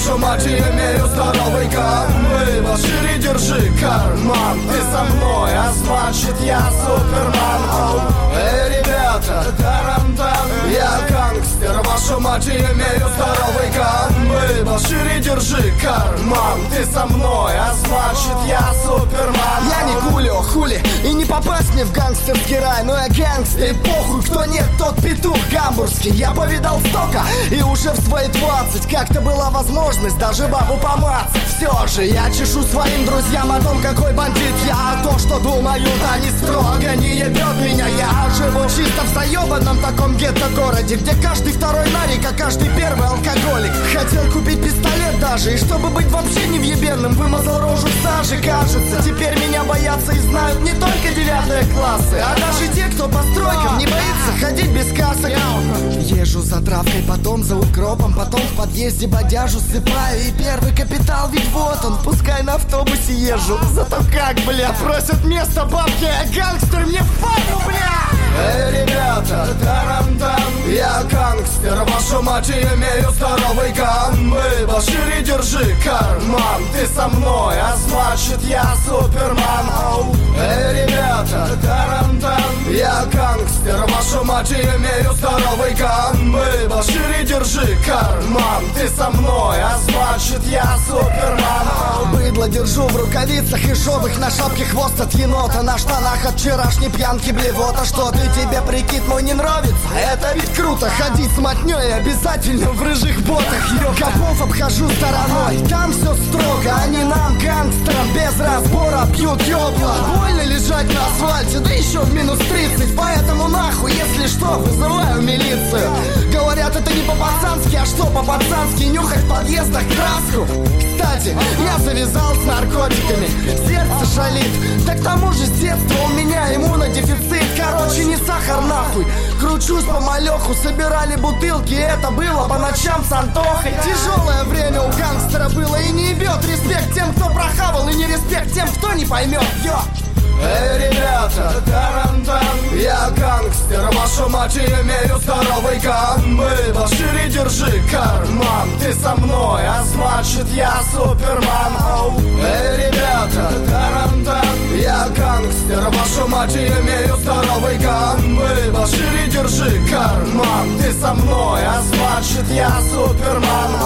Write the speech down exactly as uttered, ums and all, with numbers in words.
вашу мать, и имею здоровый гамбы. Шире держи карман, ты со мной, а значит я Супермен. Оу. Эй, ребята, тарам-там, я гангстер, вашу мать, и имею здоровый гамбы. Шире держи карман, ты со мной, а значит я Супермен. Я не Кулио, хули, и не попасть мне в гангстерский рай, но я гангстер, и похуй, кто нет, тот петух гамбургский. Я повидал столько, и уже в свои двадцать как-то была возможность даже бабу помацать. Все же я чешу своим друзьям о том, какой бандит я, а то, что думают они строго, не ебет меня. Я живу чисто в заебанном таком гетто-городе, где каждый второй нарик, а каждый первый алкоголик. Хотел купить пистолет даже, и чтобы быть вообще невъебенным, вымазал рожу в саже, кажется. Теперь меня боятся и знают не только девятые классы, а даже те, кто по стройкам не боится ходить без касок. Езжу за травкой, потом за укропом, потом в подъезде бодяжу сыпаю, и первый капитал ведь вот он. Пускай на автобусе езжу, зато как, бля, просят место бабки, а гангстер мне в форму, бля. Эй, ребята, тарам-там, я гангстер, вашу мать, и имею здоровый гамбы. Шире держи карман, ты со мной, а значит я Супермен. Оу. Эй, ребята, тарам-там, я гангстер, вашу мать, и имею здоровый гамбы. Шире держи карман, ты со мной, а значит я Супермен. Быдло держу в рукавицах и шовых, на шапке хвост от енота, на штанах от вчерашней пьянки блевота. Что ты, тебе прикид мой не нравится? Это ведь круто, ходить с мотнёй обязательно в рыжих ботах. Ё, копов обхожу стороной, там все строго, они нам, гангстерам, без разбора пьют ёбла. Больно лежать на асфальте, да еще в минус тридцать, поэтому нахуй, если что, вызываю милицию. Говорят, это не по-пацански, а что по-пацански? Нюхать в подъездах краску. Кстати, я завязал с наркотиками, сердце шалит, да к тому же с детства у меня иммунодефицит. Короче, не сахар нахуй, кручусь по малеху, собирали бутылки, это было по ночам с Антохой. Тяжелое время у гангстера было и не ебет. Респект тем, кто прохавал, и не респект тем, кто не поймет. Йо! Эй, ребята, тарам-там, я гангстер, вашу мать, и имею здоровый гамбы. Шире держи карман, ты со мной, а значит я Супермен. Оу. Эй, ребята, тарам-там, я гангстер, вашу мать, и имею здоровый гамбы. Шире держи карман, ты со мной, а значит я Супермен.